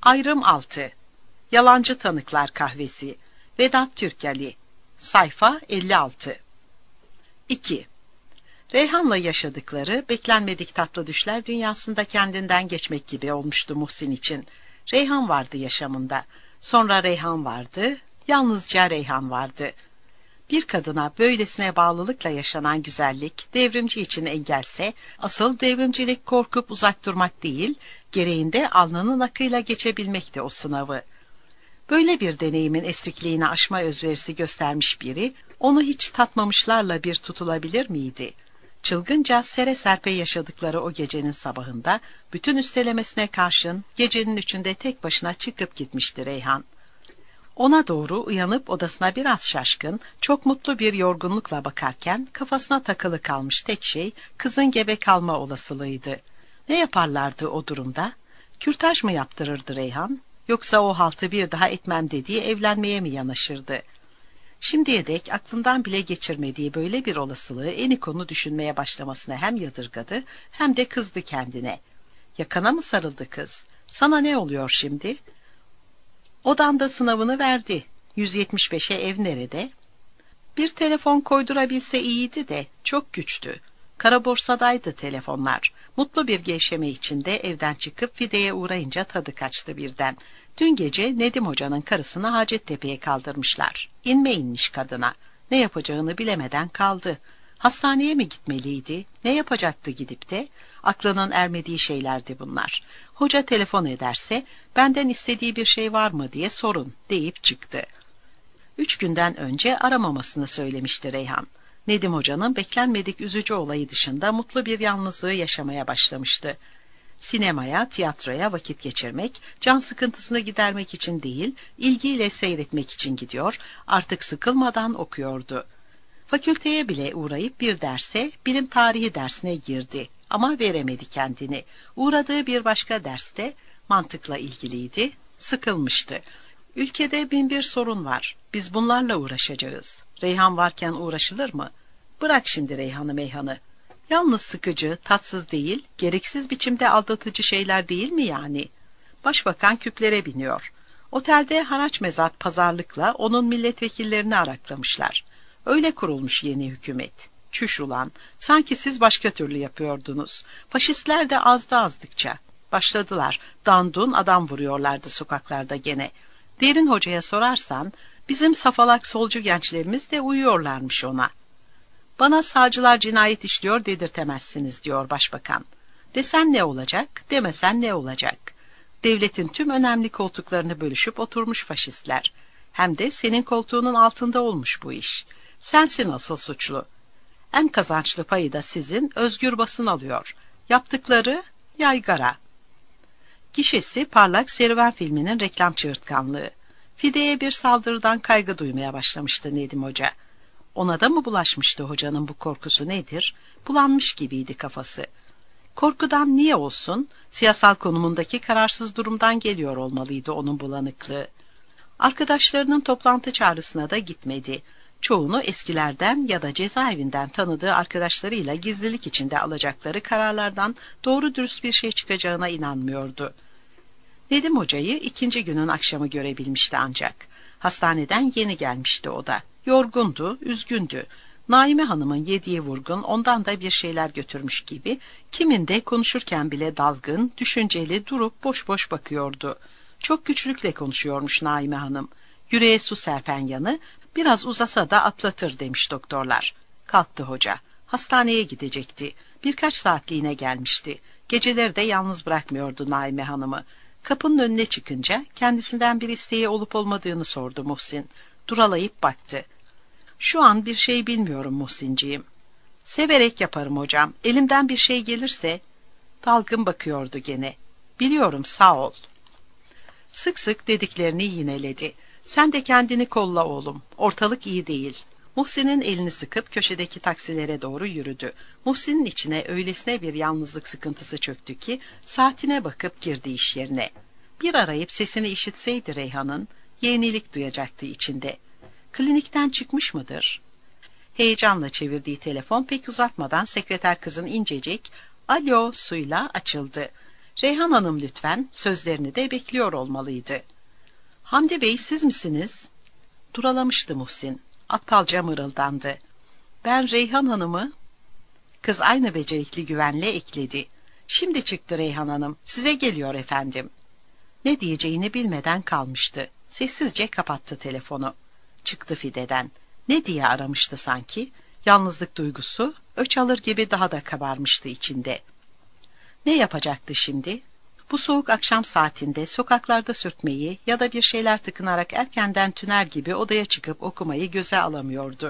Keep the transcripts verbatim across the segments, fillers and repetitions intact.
Ayrım altı. Yalancı Tanıklar Kahvesi. Vedat Türkeli. Sayfa elli altı. iki. Reyhan'la yaşadıkları beklenmedik tatlı düşler dünyasında kendinden geçmek gibi olmuştu Muhsin için. Reyhan vardı yaşamında. Sonra Reyhan vardı, yalnızca Reyhan vardı. Bir kadına böylesine bağlılıkla yaşanan güzellik, devrimci için engelse, asıl devrimcilik korkup uzak durmak değil, gereğinde alnının akıyla geçebilmekti o sınavı. Böyle bir deneyimin esrikliğini aşma özverisi göstermiş biri, onu hiç tatmamışlarla bir tutulabilir miydi? Çılgınca sere serpe yaşadıkları o gecenin sabahında, bütün üstelemesine karşın gecenin üçünde tek başına çıkıp gitmişti Reyhan. Ona doğru uyanıp odasına biraz şaşkın, çok mutlu bir yorgunlukla bakarken kafasına takılı kalmış tek şey kızın gebe kalma olasılığıydı. Ne yaparlardı o durumda? Kürtaj mı yaptırırdı Reyhan? Yoksa o haltı bir daha etmem dediği evlenmeye mi yanaşırdı? Şimdiye dek aklından bile geçirmediği böyle bir olasılığı Eniko'nu düşünmeye başlamasına hem yadırgadı hem de kızdı kendine. Yakana mı sarıldı kız? Sana ne oluyor şimdi? Odanda sınavını verdi. yüz yetmiş beşe ev nerede? Bir telefon koydurabilse iyiydi de çok güçtü. Kara borsadaydı telefonlar. Mutlu bir gevşeme içinde evden çıkıp Fide'ye uğrayınca tadı kaçtı birden. Dün gece Nedim Hoca'nın karısını Hacettepe'ye kaldırmışlar. İnme inmiş kadına. Ne yapacağını bilemeden kaldı. Hastaneye mi gitmeliydi? Ne yapacaktı gidip de? Aklının ermediği şeylerdi bunlar. Hoca telefon ederse benden istediği bir şey var mı diye sorun deyip çıktı. Üç günden önce aramamasını söylemişti Reyhan. Nedim Hoca'nın beklenmedik üzücü olayı dışında mutlu bir yalnızlığı yaşamaya başlamıştı. Sinemaya, tiyatroya vakit geçirmek, can sıkıntısını gidermek için değil, ilgiyle seyretmek için gidiyor, artık sıkılmadan okuyordu. Fakülteye bile uğrayıp bir derse, bilim tarihi dersine girdi ama veremedi kendini. Uğradığı bir başka derste mantıkla ilgiliydi, sıkılmıştı. Ülkede bin bir sorun var, biz bunlarla uğraşacağız. Reyhan varken uğraşılır mı? Bırak şimdi Reyhan'ı meyhanı. Yalnız sıkıcı, tatsız değil, gereksiz biçimde aldatıcı şeyler değil mi yani? Başbakan küplere biniyor. Otelde haraç mezat pazarlıkla onun milletvekillerini araklamışlar. Öyle kurulmuş yeni hükümet. Çüş ulan, sanki siz başka türlü yapıyordunuz. Faşistler de azdı azdıkça. Başladılar, dandun adam vuruyorlardı sokaklarda gene. Derin Hoca'ya sorarsan, bizim safalak solcu gençlerimiz de uyuyorlarmış ona. Bana sağcılar cinayet işliyor dedirtemezsiniz diyor başbakan. Desen ne olacak, demesen ne olacak? Devletin tüm önemli koltuklarını bölüşüp oturmuş faşistler. Hem de senin koltuğunun altında olmuş bu iş. Sensin asıl suçlu. En kazançlı payı da sizin, özgür basın alıyor. Yaptıkları yaygara. Gişesi parlak serüven filminin reklam çığırtkanlığı. Fide'ye bir saldırıdan kaygı duymaya başlamıştı Nedim Hoca. Ona da mı bulaşmıştı hocanın bu korkusu nedir? Bulanmış gibiydi kafası. Korkudan niye olsun? Siyasal konumundaki kararsız durumdan geliyor olmalıydı onun bulanıklığı. Arkadaşlarının toplantı çağrısına da gitmedi. Çoğunu eskilerden ya da cezaevinden tanıdığı arkadaşlarıyla gizlilik içinde alacakları kararlardan doğru dürüst bir şey çıkacağına inanmıyordu. Nedim Hoca'yı ikinci günün akşamı görebilmişti ancak. Hastaneden yeni gelmişti o da. Yorgundu, üzgündü. Naime Hanım'ın yediği vurgun ondan da bir şeyler götürmüş gibi, kiminde konuşurken bile dalgın, düşünceli durup boş boş bakıyordu. Çok güçlükle konuşuyormuş Naime Hanım. Yüreğe su serpen yanı, biraz uzasa da atlatır demiş doktorlar. Kalktı hoca. Hastaneye gidecekti. Birkaç saatliğine gelmişti. Geceleri de yalnız bırakmıyordu Naime Hanım'ı. Kapının önüne çıkınca kendisinden bir isteği olup olmadığını sordu Muhsin. Duralayıp baktı. Şu an bir şey bilmiyorum Muhsinciğim. Severek yaparım hocam. Elimden bir şey gelirse... Dalgın bakıyordu gene. Biliyorum, sağ ol. Sık sık dediklerini yineledi. Sen de kendini kolla oğlum. Ortalık iyi değil. Muhsin'in elini sıkıp köşedeki taksilere doğru yürüdü. Muhsin'in içine öylesine bir yalnızlık sıkıntısı çöktü ki saatine bakıp girdi iş yerine. Bir arayıp sesini işitseydi Reyhan'ın, yenilik duyacaktı içinde. Klinikten çıkmış mıdır? Heyecanla çevirdiği telefon pek uzatmadan sekreter kızın incecik "Alo" suyla açıldı. Reyhan Hanım lütfen, sözlerini de bekliyor olmalıydı. Hamdi Bey siz misiniz? Duralamıştı Muhsin. Aptalca mırıldandı. Ben Reyhan Hanım'ı... Kız aynı becerikli güvenle ekledi. Şimdi çıktı Reyhan Hanım, size geliyor efendim. Ne diyeceğini bilmeden kalmıştı. Sessizce kapattı telefonu. Çıktı Fide'den. Ne diye aramıştı sanki? Yalnızlık duygusu öç alır gibi daha da kabarmıştı içinde. Ne yapacaktı şimdi? Bu soğuk akşam saatinde sokaklarda sürtmeyi ya da bir şeyler tıkınarak erkenden tüner gibi odaya çıkıp okumayı göze alamıyordu.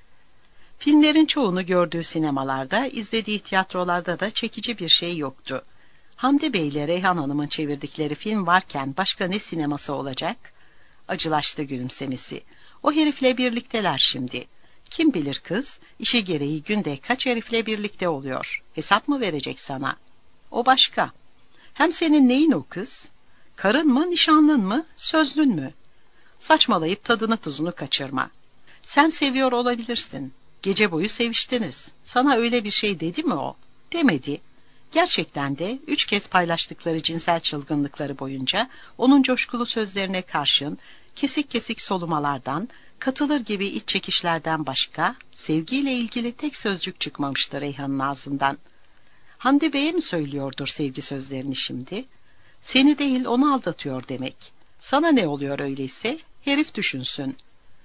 Filmlerin çoğunu gördüğü sinemalarda, izlediği tiyatrolarda da çekici bir şey yoktu. Hamdi Bey ile Reyhan Hanım'ın çevirdikleri film varken başka ne sineması olacak? Acılaştı gülümsemesi. O herifle birlikteler şimdi. Kim bilir kız, işi gereği günde kaç herifle birlikte oluyor. Hesap mı verecek sana? O başka. Hem senin neyin o kız? Karın mı, nişanlın mı, sözlün mü? Saçmalayıp tadını tuzunu kaçırma. Sen seviyor olabilirsin. Gece boyu seviştiniz. Sana öyle bir şey dedi mi o? Demedi. Gerçekten de üç kez paylaştıkları cinsel çılgınlıkları boyunca onun coşkulu sözlerine karşın kesik kesik solumalardan, katılır gibi iç çekişlerden başka sevgiyle ilgili tek sözcük çıkmamıştı Reyhan'ın ağzından. Hamdi Bey'e mi söylüyordur sevgi sözlerini şimdi? Seni değil onu aldatıyor demek. Sana ne oluyor öyleyse? Herif düşünsün.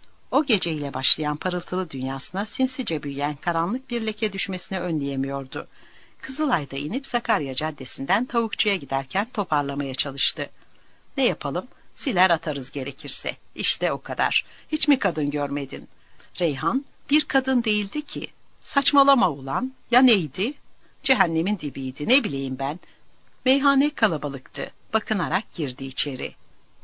O geceyle başlayan parıltılı dünyasına sinsice büyüyen karanlık bir leke düşmesini önleyemiyordu. Kızılay'da inip Sakarya Caddesi'nden Tavukçu'ya giderken toparlamaya çalıştı. Ne yapalım? Siler atarız gerekirse. İşte o kadar. Hiç mi kadın görmedin? Reyhan bir kadın değildi ki. Saçmalama ulan. Ya neydi? Cehennemin dibiydi. Ne bileyim ben. Meyhane kalabalıktı. Bakınarak girdi içeri.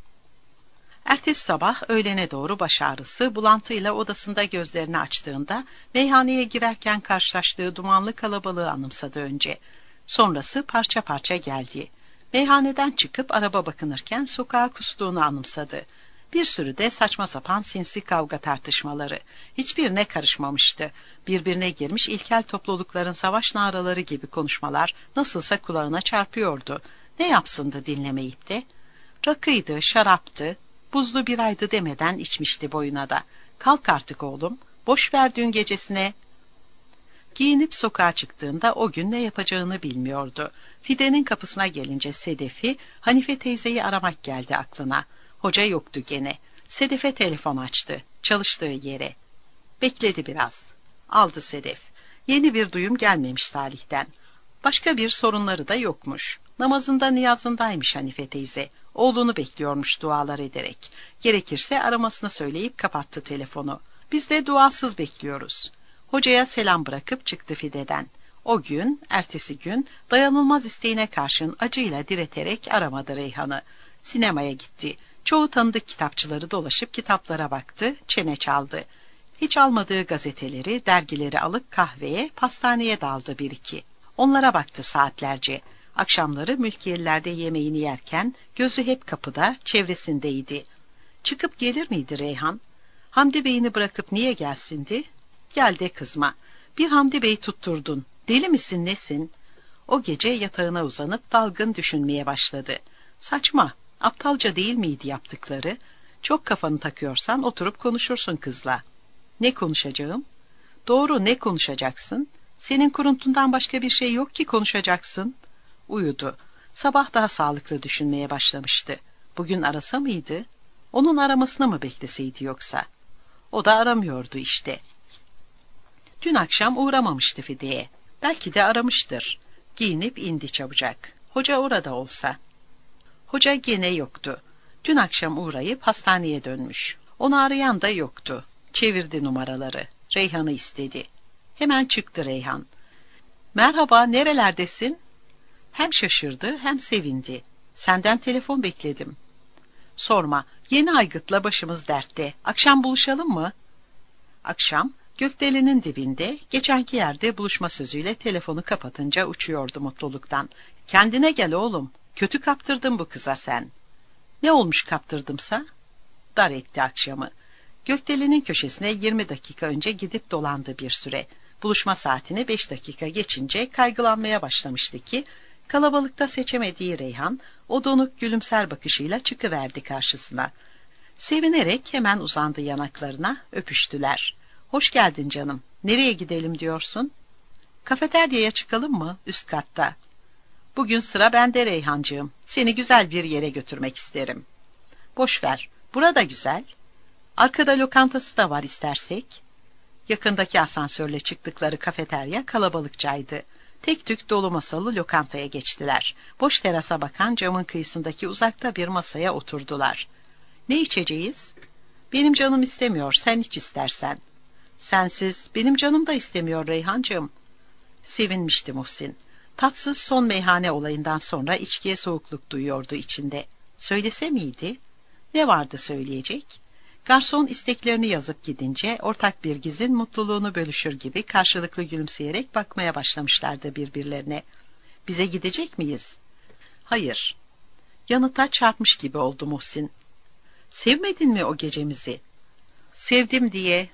Ertesi sabah öğlene doğru baş ağrısı, bulantıyla odasında gözlerini açtığında meyhaneye girerken karşılaştığı dumanlı kalabalığı anımsadı önce. Sonrası parça parça geldi. Meyhaneden çıkıp araba bakınırken sokağa kustuğunu anımsadı. Bir sürü de saçma sapan sinsi kavga tartışmaları. Hiçbirine karışmamıştı. Birbirine girmiş ilkel toplulukların savaş naraları gibi konuşmalar nasılsa kulağına çarpıyordu. Ne yapsındı dinlemeyip de? Rakıydı, şaraptı, buzlu biraydı demeden içmişti boyuna da. Kalk artık oğlum, boş ver dün gecesine. Giyinip sokağa çıktığında o gün ne yapacağını bilmiyordu. Fide'nin kapısına gelince Sedef'i, Hanife teyzeyi aramak geldi aklına. Hoca yoktu gene. Sedef'e telefon açtı, çalıştığı yere. Bekledi biraz. Aldı Sedef. Yeni bir duyum gelmemiş Salih'ten. Başka bir sorunları da yokmuş. Namazında niyazındaymış Hanife teyze. Oğlunu bekliyormuş dualar ederek. Gerekirse aramasını söyleyip kapattı telefonu. Biz de duasız bekliyoruz. Hocaya selam bırakıp çıktı Fide'den. O gün, ertesi gün dayanılmaz isteğine karşın acıyla direterek aramadı Reyhan'ı. Sinemaya gitti. Çoğu tanıdık kitapçıları dolaşıp kitaplara baktı, çene çaldı. Hiç almadığı gazeteleri, dergileri alıp kahveye, pastaneye daldı bir iki. Onlara baktı saatlerce. Akşamları mülkiyelerde yemeğini yerken gözü hep kapıda, çevresindeydi. Çıkıp gelir miydi Reyhan? Hamdi Bey'ini bırakıp niye gelsindi? Gel de kızma. Bir Hamdi Bey tutturdun. Deli misin nesin? O gece yatağına uzanıp dalgın düşünmeye başladı. Saçma, aptalca değil miydi yaptıkları? Çok kafanı takıyorsan oturup konuşursun kızla. Ne konuşacağım? Doğru, ne konuşacaksın? Senin kuruntundan başka bir şey yok ki konuşacaksın. Uyudu. Sabah daha sağlıklı düşünmeye başlamıştı. Bugün arasa mıydı? Onun aramasını mı bekleseydi yoksa? O da aramıyordu işte. Dün akşam uğramamıştı Fide'ye. Belki de aramıştır. Giyinip indi çabucak. Hoca orada olsa. Hoca gene yoktu. Dün akşam uğrayıp hastaneye dönmüş. Onu arayan da yoktu. Çevirdi numaraları. Reyhan'ı istedi. Hemen çıktı Reyhan. Merhaba, nerelerdesin? Hem şaşırdı hem sevindi. Senden telefon bekledim. Sorma, yeni aygıtla başımız dertte. Akşam buluşalım mı? Akşam, gökdelenin dibinde, geçenki yerde buluşma sözüyle telefonu kapatınca uçuyordu mutluluktan. Kendine gel oğlum, kötü kaptırdın bu kıza sen. Ne olmuş kaptırdımsa? Dar etti akşamı. Gökdelenin köşesine yirmi dakika önce gidip dolandı bir süre. Buluşma saatini beş dakika geçince kaygılanmaya başlamıştı ki, Kalabalıkta seçemediği Reyhan, o donuk gülümser bakışıyla çıkıverdi karşısına. Sevinerek hemen uzandı yanaklarına, öpüştüler. Hoş geldin canım. Nereye gidelim diyorsun? Kafeteryaya çıkalım mı? Üst katta. Bugün sıra bende Reyhancığım. Seni güzel bir yere götürmek isterim. Boş ver. Burada güzel. Arkada lokantası da var istersek. Yakındaki asansörle çıktıkları kafeterya kalabalıkçaydı. Tek tük dolu masalı lokantaya geçtiler. Boş terasa bakan camın kıyısındaki uzakta bir masaya oturdular. Ne içeceğiz? Benim canım istemiyor, sen iç istersen. Sensiz benim canım da istemiyor Reyhancığım. Sevinmişti Muhsin. Tatsız son meyhane olayından sonra içkiye soğukluk duyuyordu içinde. Söylese miydi? Ne vardı söyleyecek? Garson isteklerini yazıp gidince ortak bir gizin mutluluğunu bölüşür gibi karşılıklı gülümseyerek bakmaya başlamışlardı birbirlerine. Bize gidecek miyiz? Hayır. Yanıta çarpmış gibi oldu Muhsin. Sevmedin mi o gecemizi? Sevdim diye.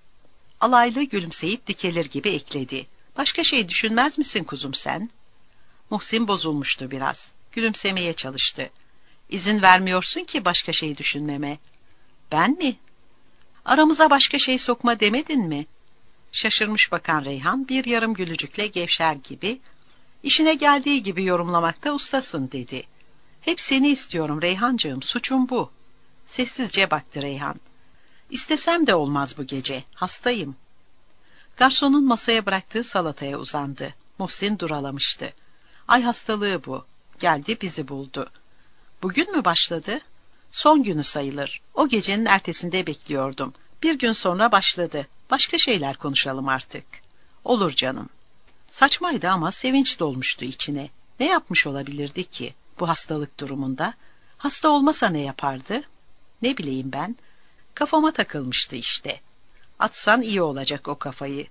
Alaylı gülümseyip dikelir gibi ekledi. Başka şey düşünmez misin kuzum sen? Muhsin bozulmuştu biraz. Gülümsemeye çalıştı. İzin vermiyorsun ki başka şey düşünmeme. Ben mi? Aramıza başka şey sokma demedin mi? Şaşırmış bakan Reyhan bir yarım gülücükle gevşer gibi, işine geldiği gibi yorumlamakta ustasın dedi. Hep seni istiyorum Reyhancığım, suçum bu. Sessizce baktı Reyhan. İstesem de olmaz bu gece, hastayım. Garsonun masaya bıraktığı salataya uzandı. Muhsin duralamıştı. Ay hastalığı bu. Geldi bizi buldu. Bugün mü başladı? Son günü sayılır. O gecenin ertesinde bekliyordum. Bir gün sonra başladı. Başka şeyler konuşalım artık. Olur canım. Saçmaydı ama sevinç dolmuştu içine. Ne yapmış olabilirdi ki bu hastalık durumunda? Hasta olmasa ne yapardı? Ne bileyim ben. Kafama takılmıştı işte. Atsan iyi olacak o kafayı.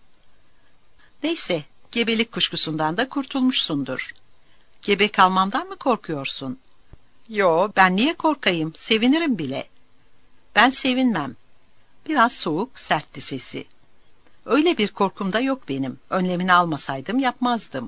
Neyse, gebelik kuşkusundan da kurtulmuşsundur. Gebe kalmamdan mı korkuyorsun? Yo, ben niye korkayım, sevinirim bile. Ben sevinmem. Biraz soğuk, sertti sesi. Öyle bir korkum da yok benim. Önlemini almasaydım yapmazdım.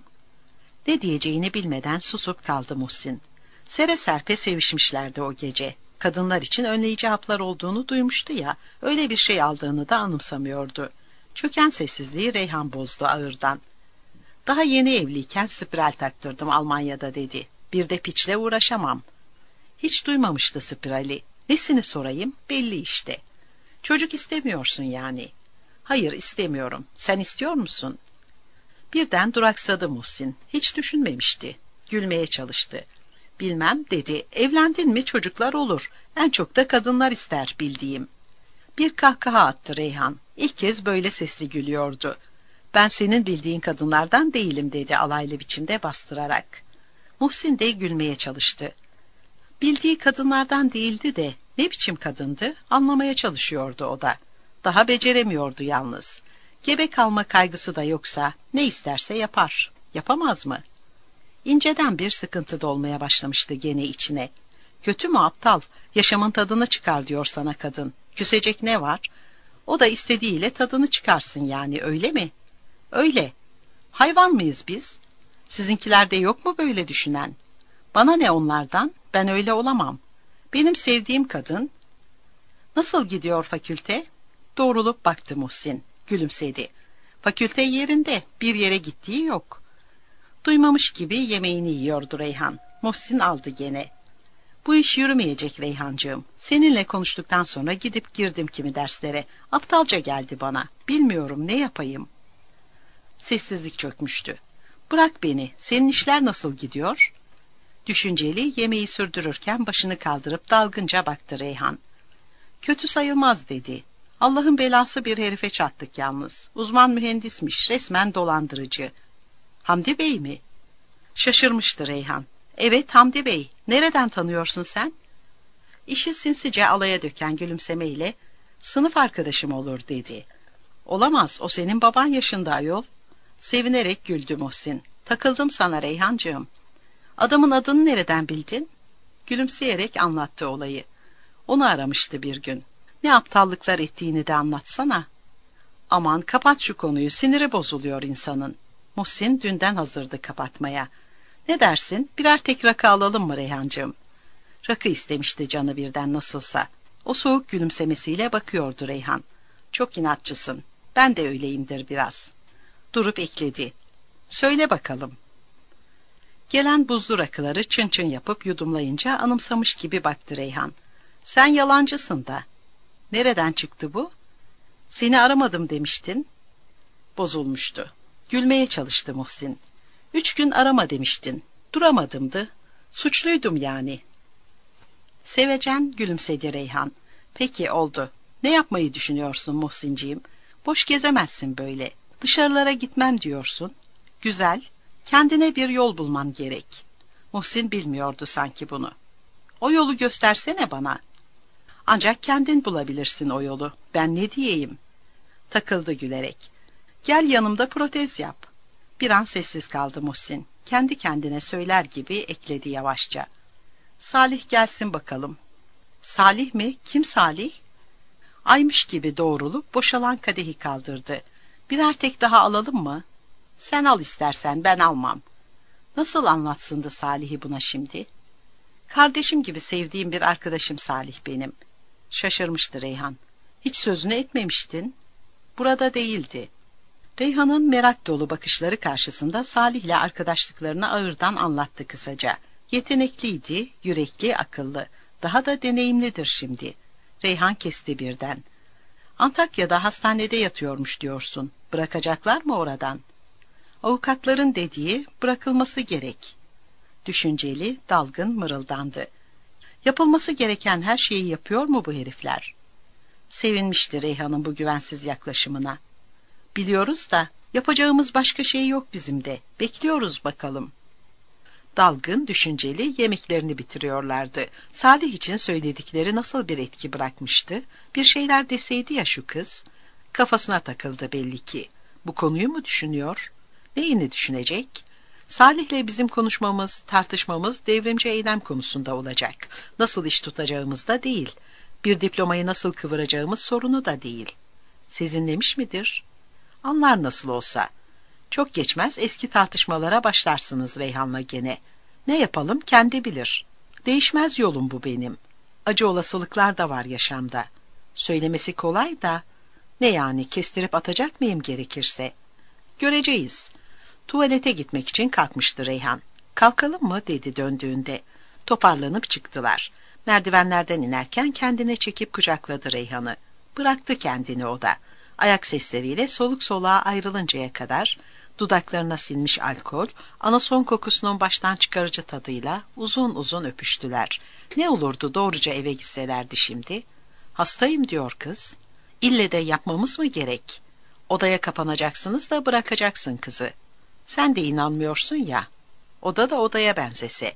Ne diyeceğini bilmeden susup kaldı Muhsin. Sere serpe sevişmişlerdi o gece. Kadınlar için önleyici haplar olduğunu duymuştu ya, öyle bir şey aldığını da anımsamıyordu. Çöken sessizliği Reyhan bozdu ağırdan. Daha yeni evliyken spiral taktırdım Almanya'da dedi. Bir de piçle uğraşamam. Hiç duymamıştı spirali. Nesini sorayım? Belli işte. Çocuk istemiyorsun yani. Hayır istemiyorum. Sen istiyor musun? Birden duraksadı Muhsin. Hiç düşünmemişti. Gülmeye çalıştı. Bilmem dedi. Evlendin mi çocuklar olur. En çok da kadınlar ister bildiğim. Bir kahkaha attı Reyhan. İlk kez böyle sesli gülüyordu. Ben senin bildiğin kadınlardan değilim dedi alaylı biçimde bastırarak. Muhsin de gülmeye çalıştı. Bildiği kadınlardan değildi de ne biçim kadındı anlamaya çalışıyordu o da. Daha beceremiyordu yalnız. Gebe kalma kaygısı da yoksa ne isterse yapar. Yapamaz mı? İnceden bir sıkıntı dolmaya başlamıştı gene içine. Kötü mü aptal? Yaşamın tadını çıkar diyor sana kadın. Küsecek ne var? O da istediğiyle tadını çıkarsın yani öyle mi? Öyle. Hayvan mıyız biz? Sizinkilerde yok mu böyle düşünen? Bana ne onlardan? Ben öyle olamam. Benim sevdiğim kadın... Nasıl gidiyor fakülte? Doğrulup baktı Muhsin. Gülümsedi. Fakülte yerinde. Bir yere gittiği yok. Duymamış gibi yemeğini yiyordu Reyhan. Muhsin aldı gene. Bu iş yürümeyecek Reyhancığım. Seninle konuştuktan sonra gidip girdim kimi derslere. Aptalca geldi bana. Bilmiyorum ne yapayım. Sessizlik çökmüştü. Bırak beni. Senin işler nasıl gidiyor? Düşünceli yemeği sürdürürken başını kaldırıp dalgınca baktı Reyhan. Kötü sayılmaz dedi. Allah'ın belası bir herife çattık yalnız. Uzman mühendismiş, resmen dolandırıcı. Hamdi Bey mi? Şaşırmıştı Reyhan. Evet Hamdi Bey. Nereden tanıyorsun sen? İşi sinsice alaya döken gülümsemeyle sınıf arkadaşım olur dedi. Olamaz, o senin baban yaşında ayol. Sevinerek güldü Muhsin. Takıldım sana Reyhancığım. Adamın adını nereden bildin? Gülümseyerek anlattı olayı. Onu aramıştı bir gün. Ne aptallıklar ettiğini de anlatsana. Aman kapat şu konuyu, siniri bozuluyor insanın. Muhsin dünden hazırdı kapatmaya. Ne dersin, birer tek rakı alalım mı Reyhancığım? Rakı istemişti canı birden nasılsa. O soğuk gülümsemesiyle bakıyordu Reyhan. Çok inatçısın. Ben de öyleyimdir biraz. Durup ekledi. Söyle bakalım. Gelen buzlu rakıları çın çın yapıp yudumlayınca anımsamış gibi baktı Reyhan. Sen yalancısın da. Nereden çıktı bu? Seni aramadım demiştin. Bozulmuştu. Gülmeye çalıştı Muhsin. Üç gün arama demiştin. Duramadımdı. Suçluydum yani. Sevecen gülümsedi Reyhan. Peki oldu. Ne yapmayı düşünüyorsun Muhsinciğim? Boş gezemezsin böyle. Dışarılara gitmem diyorsun. Güzel. Kendine bir yol bulman gerek. Muhsin bilmiyordu sanki bunu. O yolu göstersene bana. Ancak kendin bulabilirsin o yolu. Ben ne diyeyim? Takıldı gülerek. Gel yanımda protez yap. Bir an sessiz kaldı Muhsin. Kendi kendine söyler gibi ekledi yavaşça. Salih gelsin bakalım. Salih mi? Kim Salih? Aymış gibi doğrulup boşalan kadehi kaldırdı. Birer tek daha alalım mı? Sen al istersen, ben almam. Nasıl anlatsındı Salih'i buna şimdi? Kardeşim gibi sevdiğim bir arkadaşım Salih benim. Şaşırmıştı Reyhan. Hiç sözünü etmemiştin. Burada değildi. Reyhan'ın merak dolu bakışları karşısında Salih'le arkadaşlıklarını ağırdan anlattı kısaca. Yetenekliydi, yürekli, akıllı. Daha da deneyimlidir şimdi. Reyhan kesti birden. Antakya'da hastanede yatıyormuş diyorsun. Bırakacaklar mı oradan? Avukatların dediği bırakılması gerek. Düşünceli, dalgın mırıldandı. Yapılması gereken her şeyi yapıyor mu bu herifler? Sevinmişti Reyhan'ın bu güvensiz yaklaşımına. Biliyoruz da yapacağımız başka şey yok bizim de. Bekliyoruz bakalım. Dalgın, düşünceli yemeklerini bitiriyorlardı. Salih için söyledikleri nasıl bir etki bırakmıştı? Bir şeyler deseydi ya şu kız. Kafasına takıldı belli ki. Bu konuyu mu düşünüyor? Neyini düşünecek? Salih'le bizim konuşmamız, tartışmamız devrimci eylem konusunda olacak. Nasıl iş tutacağımız da değil. Bir diplomayı nasıl kıvıracağımız sorunu da değil. Sezinlemiş midir? Anlar nasıl olsa. Çok geçmez eski tartışmalara başlarsınız Reyhan'la gene. Ne yapalım kendi bilir. Değişmez yolum bu benim. Acı olasılıklar da var yaşamda. Söylemesi kolay da. Ne yani, kestirip atacak mıyım gerekirse? Göreceğiz. Tuvalete gitmek için kalkmıştı Reyhan. Kalkalım mı dedi döndüğünde. Toparlanıp çıktılar. Merdivenlerden inerken kendine çekip kucakladı Reyhan'ı. Bıraktı kendini o da. Ayak sesleriyle soluk soluğa ayrılıncaya kadar dudaklarına sinmiş alkol, anason kokusunun baştan çıkarıcı tadıyla uzun uzun öpüştüler. Ne olurdu doğruca eve gitselerdi şimdi? Hastayım diyor kız. İlle de yapmamız mı gerek? Odaya kapanacaksınız da bırakacaksın kızı. Sen de inanmıyorsun ya. Oda da odaya benzese.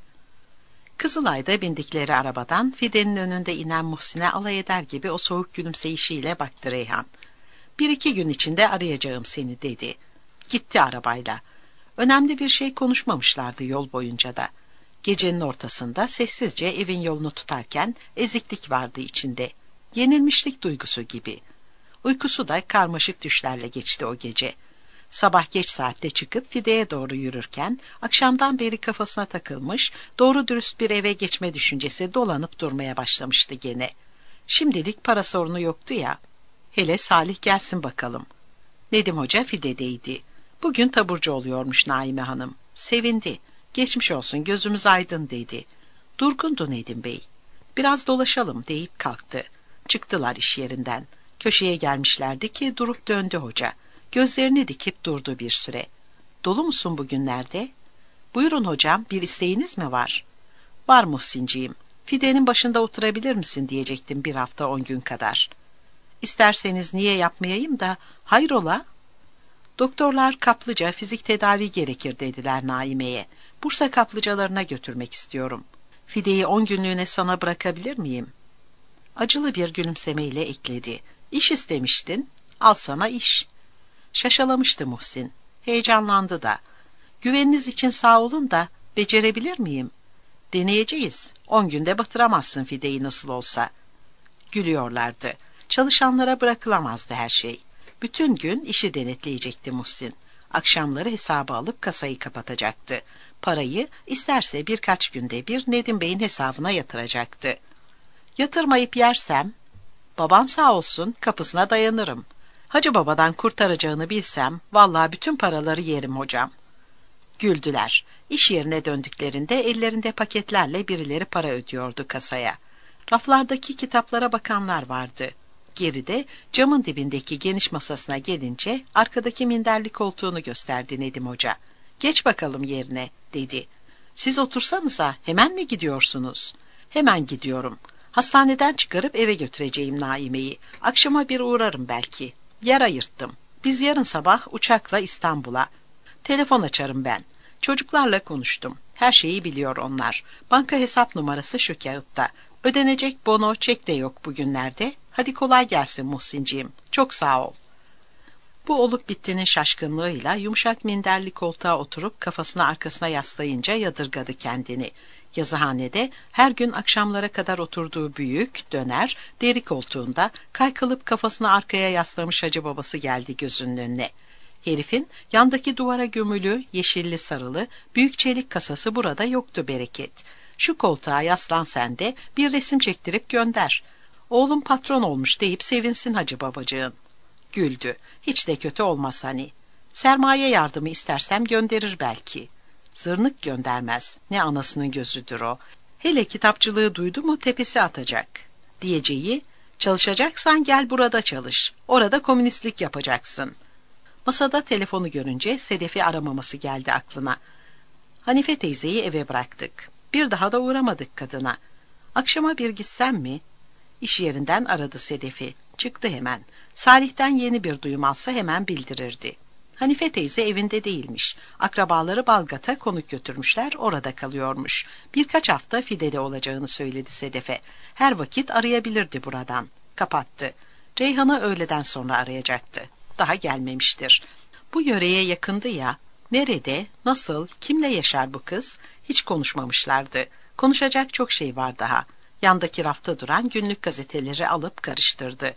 Kızılay'da bindikleri arabadan Fide'nin önünde inen Muhsin'e alay eder gibi o soğuk gülümseyişiyle baktı Reyhan. Bir iki gün içinde arayacağım seni dedi. Gitti arabayla. Önemli bir şey konuşmamışlardı yol boyunca da. Gecenin ortasında sessizce evin yolunu tutarken eziklik vardı içinde. Yenilmişlik duygusu gibi. Uykusu da karmaşık düşlerle geçti o gece. Sabah geç saatte çıkıp Fide'ye doğru yürürken akşamdan beri kafasına takılmış, doğru dürüst bir eve geçme düşüncesi dolanıp durmaya başlamıştı gene. Şimdilik para sorunu yoktu ya. Hele Salih gelsin bakalım. Nedim Hoca Fide'deydi. Bugün taburcu oluyormuş Naime Hanım. Sevindi. Geçmiş olsun, gözümüz aydın dedi. Durgundu Nedim Bey. Biraz dolaşalım deyip kalktı. Çıktılar iş yerinden. Köşeye gelmişlerdi ki durup döndü hoca. Gözlerini dikip durdu bir süre. Dolu musun bugünlerde? Buyurun hocam, bir isteğiniz mi var? Var Muhsinciğim. Fide'nin başında oturabilir misin diyecektim bir hafta on gün kadar. İsterseniz niye yapmayayım da hayrola? Doktorlar kaplıca fizik tedavi gerekir dediler Naime'ye. Bursa kaplıcalarına götürmek istiyorum. Fide'yi on günlüğüne sana bırakabilir miyim? Acılı bir gülümsemeyle ekledi. İş istemiştin, al sana iş. Şaşalamıştı Muhsin. Heyecanlandı da. Güveniniz için sağ olun da becerebilir miyim? Deneyeceğiz. On günde batıramazsın Fide'yi nasıl olsa. Gülüyorlardı. Çalışanlara bırakılamazdı her şey. Bütün gün işi denetleyecekti Muhsin. Akşamları hesabı alıp kasayı kapatacaktı. Parayı isterse birkaç günde bir Nedim Bey'in hesabına yatıracaktı. Yatırmayıp yersem, baban sağ olsun kapısına dayanırım. Hacı babadan kurtaracağını bilsem, vallahi bütün paraları yerim hocam. Güldüler. İş yerine döndüklerinde ellerinde paketlerle birileri para ödüyordu kasaya. Raflardaki kitaplara bakanlar vardı. Geride camın dibindeki geniş masasına gelince arkadaki minderli koltuğunu gösterdi Nedim Hoca. Geç bakalım yerine dedi. Siz otursanıza, hemen mi gidiyorsunuz? Hemen gidiyorum. Hastaneden çıkarıp eve götüreceğim Naime'yi. Akşama bir uğrarım belki. Yer ayırttım. Biz yarın sabah uçakla İstanbul'a. Telefon açarım ben. Çocuklarla konuştum. Her şeyi biliyor onlar. Banka hesap numarası şu kağıtta. Ödenecek bono, çek de yok bugünlerde. Hadi kolay gelsin Muhsinciğim. Çok sağ ol. Bu olup bittiğinin şaşkınlığıyla yumuşak minderli koltuğa oturup kafasını arkasına yaslayınca yadırgadı kendini. Yazıhanede her gün akşamlara kadar oturduğu büyük, döner, deri koltuğunda kaykılıp kafasını arkaya yaslamış hacı babası geldi gözünün önüne. Herifin yandaki duvara gömülü, yeşilli sarılı, büyük çelik kasası burada yoktu bereket. Şu koltuğa yaslan sen de bir resim çektirip gönder. Oğlum patron olmuş deyip sevinsin hacı babacığın. Güldü. Hiç de kötü olmaz hani. Sermaye yardımı istersem gönderir belki. Zırnık göndermez. Ne anasının gözüdür o. Hele kitapçılığı duydu mu tepesi atacak. Diyeceği, çalışacaksan gel burada çalış. Orada komünistlik yapacaksın. Masada telefonu görünce Sedef'i aramaması geldi aklına. Hanife teyzeyi eve bıraktık. Bir daha da uğramadık kadına. Akşama bir gitsem mi? İş yerinden aradı Sedef'i. Çıktı hemen. Salih'ten yeni bir duyum alsa hemen bildirirdi. Hanife teyze evinde değilmiş. Akrabaları Balgat'a konuk götürmüşler, orada kalıyormuş. Birkaç hafta fidede olacağını söyledi Sedef'e. Her vakit arayabilirdi buradan. Kapattı. Reyhan'ı öğleden sonra arayacaktı. Daha gelmemiştir. Bu yöreye yakındı ya. Nerede, nasıl, kimle yaşar bu kız? Hiç konuşmamışlardı. Konuşacak çok şey var daha. Yandaki rafta duran günlük gazeteleri alıp karıştırdı.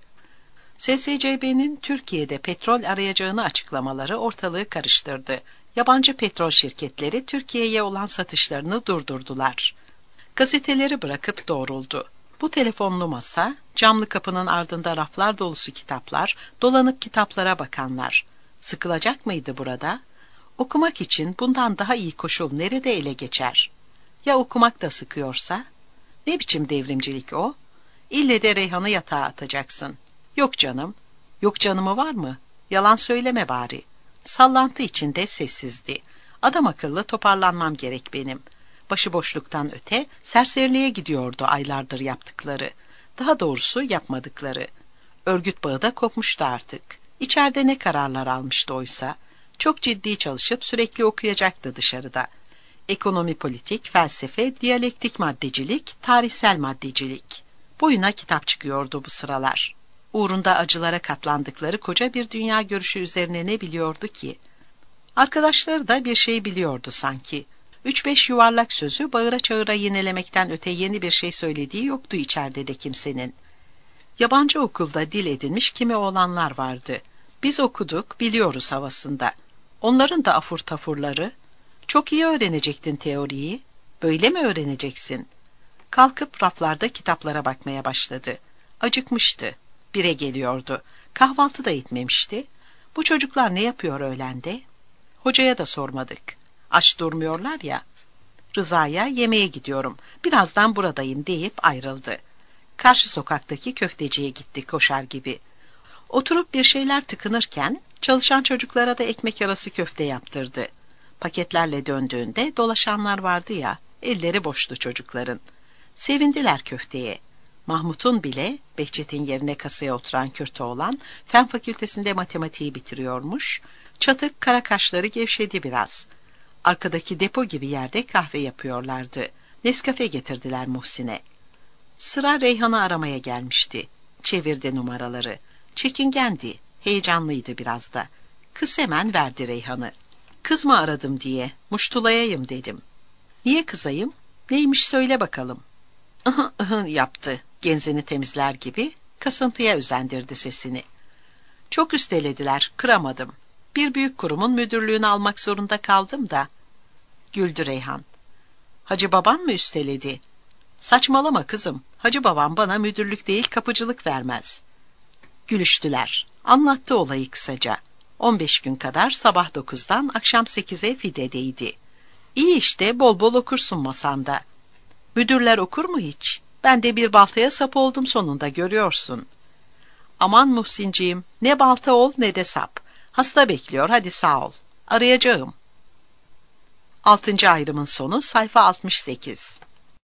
S S C B'nin Türkiye'de petrol arayacağını açıklamaları ortalığı karıştırdı. Yabancı petrol şirketleri Türkiye'ye olan satışlarını durdurdular. Gazeteleri bırakıp doğruldu. Bu telefonlu masa, camlı kapının ardında raflar dolusu kitaplar, dolanıp kitaplara bakanlar. Sıkılacak mıydı burada? Okumak için bundan daha iyi koşul nerede ele geçer? Ya okumak da sıkıyorsa? Ne biçim devrimcilik o? İlle de Reyhan'ı yatağa atacaksın. Yok canım. Yok canımı var mı? Yalan söyleme bari. Sallantı içinde sessizdi. Adam akıllı toparlanmam gerek benim. Başıboşluktan öte serseriliğe gidiyordu aylardır yaptıkları. Daha doğrusu yapmadıkları. Örgüt bağı da kopmuştu artık. İçeride ne kararlar almıştı oysa. Çok ciddi çalışıp sürekli okuyacaktı dışarıda. Ekonomi, politik, felsefe, diyalektik maddecilik, tarihsel maddecilik. Boyuna kitap çıkıyordu bu sıralar. Uğrunda acılara katlandıkları koca bir dünya görüşü üzerine ne biliyordu ki? Arkadaşları da bir şey biliyordu sanki. Üç beş yuvarlak sözü bağıra çağıra yinelemekten öte yeni bir şey söylediği yoktu içeride de kimsenin. Yabancı okulda dil edinmiş kimi oğlanlar vardı. Biz okuduk, biliyoruz havasında. Onların da afur tafurları. Çok iyi öğrenecektin teoriyi. Böyle mi öğreneceksin? Kalkıp raflarda kitaplara bakmaya başladı. Acıkmıştı. Bire geliyordu. Kahvaltı da etmemişti. Bu çocuklar ne yapıyor öğlende? Hocaya da sormadık. Aç durmuyorlar ya. Rıza'ya yemeğe gidiyorum. Birazdan buradayım deyip ayrıldı. Karşı sokaktaki köfteciye gitti koşar gibi. Oturup bir şeyler tıkınırken çalışan çocuklara da ekmek arası köfte yaptırdı. Paketlerle döndüğünde dolaşanlar vardı ya, elleri boştu çocukların. Sevindiler köfteye. Mahmut'un bile, Behçet'in yerine kasaya oturan Kürt oğlan, Fen Fakültesinde matematiği bitiriyormuş. Çatık kara kaşları gevşedi biraz. Arkadaki depo gibi yerde kahve yapıyorlardı. Neskafe getirdiler Muhsin'e. Sıra Reyhan'ı aramaya gelmişti. Çevirdi numaraları. Çekingendi, heyecanlıydı biraz da. Kız hemen verdi Reyhan'ı. Kız mı aradım diye, muştulayayım dedim. Niye kızayım? Neymiş söyle bakalım. Ihı ıhı yaptı, genzini temizler gibi, kasıntıya özendirdi sesini. Çok üstelediler, kıramadım. Bir büyük kurumun müdürlüğünü almak zorunda kaldım da. Güldü Reyhan. Hacı baban mı üsteledi? Saçmalama kızım. Hacı babam bana müdürlük değil kapıcılık vermez. Gülüştüler. Anlattı olayı kısaca. on beş gün kadar sabah dokuzdan akşam sekize fidedeydi. İyi işte, bol bol okursun masanda. Müdürler okur mu hiç? Ben de bir baltaya sap oldum sonunda, görüyorsun. Aman Muhsinciğim, ne balta ol ne de sap. Hasta bekliyor, hadi sağ ol. Arayacağım. Altıncı ayrımın sonu, sayfa altmış sekiz.